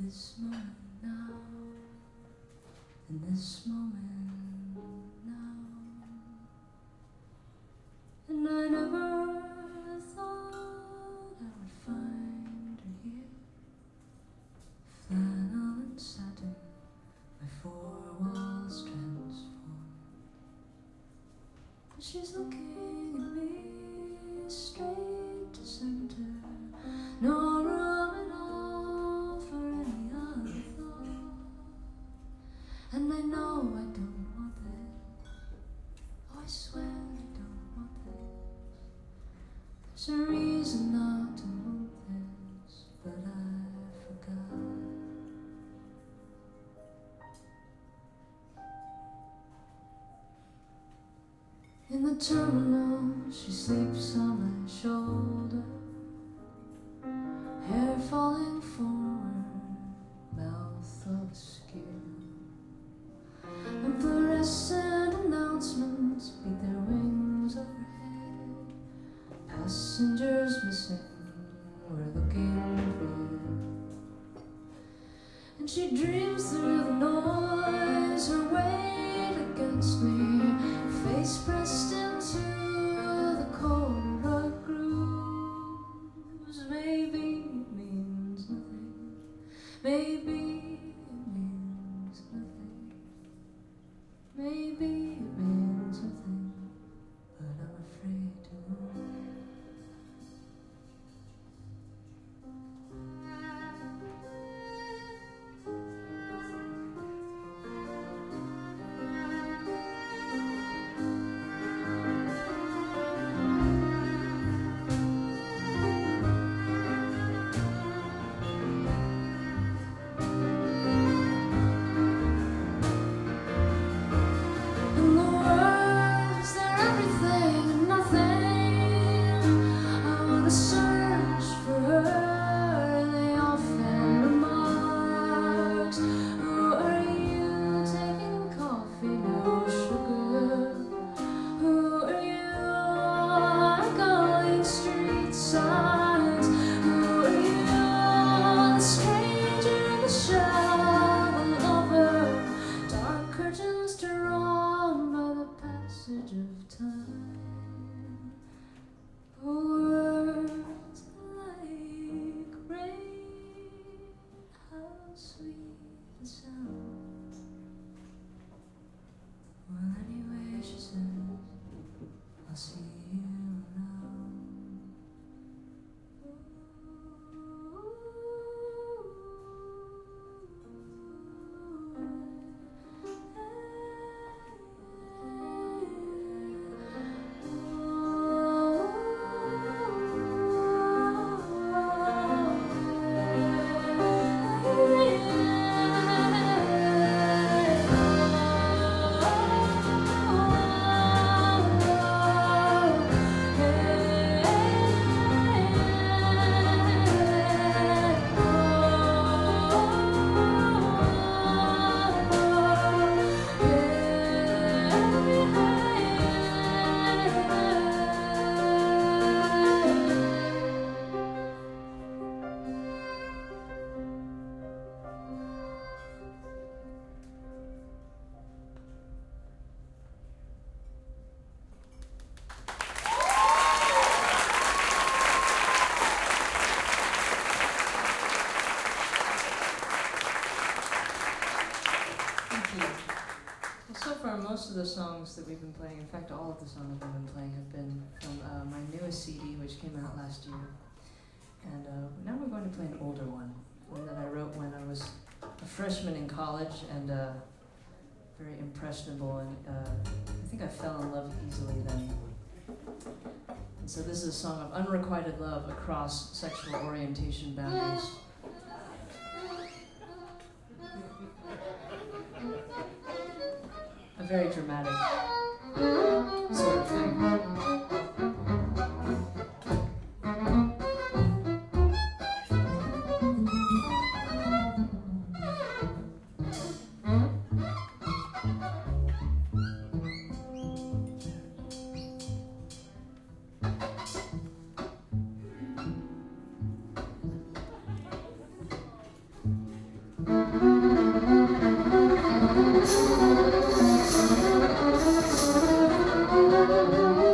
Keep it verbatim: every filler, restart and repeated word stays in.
this moment now, in this moment now. And I never thought I would find her here, flannel and satin, my four walls transformed. But she's looking at me straight to center, no room at all for any other thought. And I know I don't want this, oh I swear I don't want this. There's a reason not to want this, but I forgot. In the terminal, she sleeps on my shoulder, hair falling forward, mouth of askew, and fluorescent announcements beat their wings overhead. Passengers missing, we're looking for you. And she dreams through the noise, her weight against me, face pressed into the corridor grooves. Maybe it means nothing, maybe it means nothing, maybe it means nothing, but I'm afraid to move. Most of the songs that we've been playing, in fact all of the songs we've been playing have been from uh, my newest C D, which came out last year. And uh, now we're going to play an older one, one that I wrote when I was a freshman in college and uh, very impressionable, and uh, I think I fell in love easily then. And so this is a song of unrequited love across sexual orientation boundaries. A very dramatic sort of thing. Thank you.